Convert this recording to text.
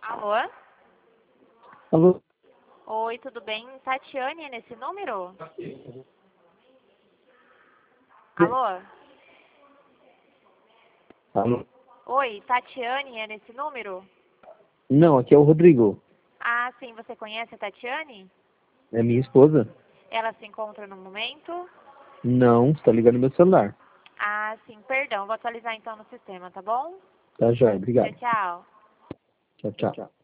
Alô? Alô? Oi, tudo bem? Tatiane é nesse número? Alô? Alô? Oi, Tatiane é nesse número? Não, aqui é o Rodrigo. Ah, sim, você conhece a Tatiane? É minha esposa? Ela se encontra no momento? Não, você tá ligando no meu celular. Ah, sim, perdão, vou atualizar então no sistema, tá bom? Tá, joia. Tchau, Obrigado. tchau. Tchau, tchau.